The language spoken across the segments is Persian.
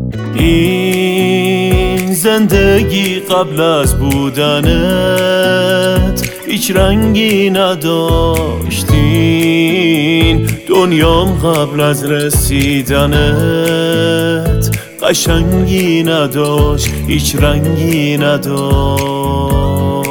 این زندگی قبل از بودنت هیچ رنگی نداشتین، دنیام قبل از رسیدنت قشنگی نداشت، هیچ رنگی نداشت.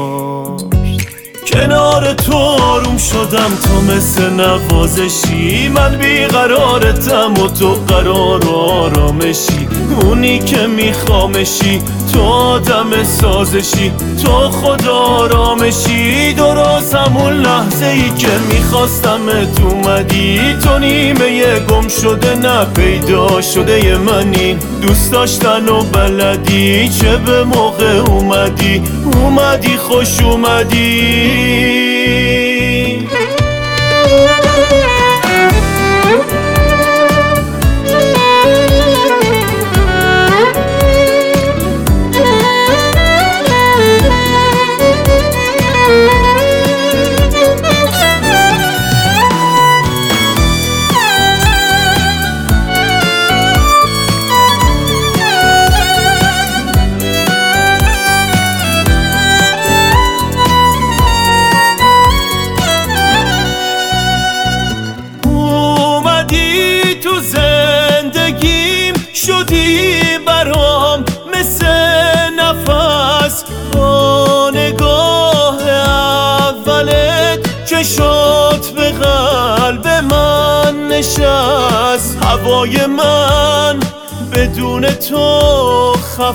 کنار تو آروم شدم، تو مثل نوازشی، من بیقرارتم و تو قرار و آرامشی، اونی که میخوامشی، تو آدم سازشی، تو خود آرامشی. درست همون لحظه ای که میخواستمت اومدی، تو نیمه گم شده نه پیدا شده ی منی، دوست داشتن و بلدی، چه به موقع اومدی، اومدی خوش اومدی. تو زندگیم شدی برام مثل نفس، با نگاه اولت چشات به قلب من نشست، هوای من بدون تو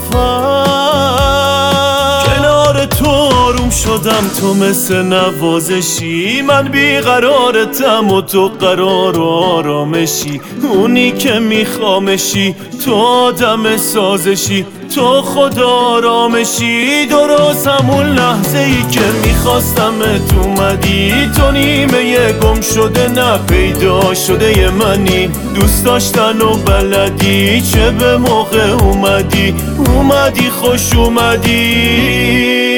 خفت. کنار تو آروم شدم، تو مثل نوازشی، من بیقرارتم و تو قرار و آرامشی، اونی که میخوامشی، تو آدم سازشی، تو خود آرامشی. درست همون لحظه ای که میخواستمت اومدی، تو نیمه گم شده نه پیدا شده ی منی، دوست داشتن و بلدی، چه به موقع اومدی، اومدی خوش اومدی.